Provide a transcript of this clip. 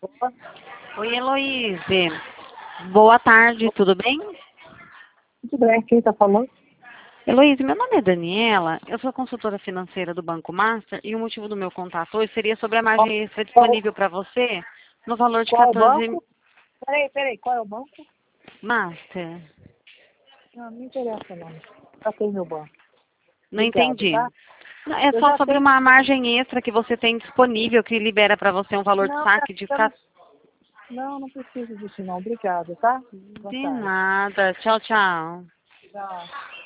Oi, Heloíse. Boa tarde, tudo bem? Tudo bem, quem está falando? Heloíse, meu nome é Daniela, eu sou consultora financeira do Banco Master e o motivo do meu contato hoje seria sobre a margem extra disponível para você no valor de Qual é o 14 banco? Peraí, qual é o banco? Master. Não interessa não. Já tem meu banco. Não Obrigado, entendi. tá? Não, é Eu só já sobre tenho. uma margem extra que você tem disponível que libera para você um valor de Não, saque de não preciso disso não. Obrigado, tá? Boa De tarde. nada. Tchau, tchau. Tchau.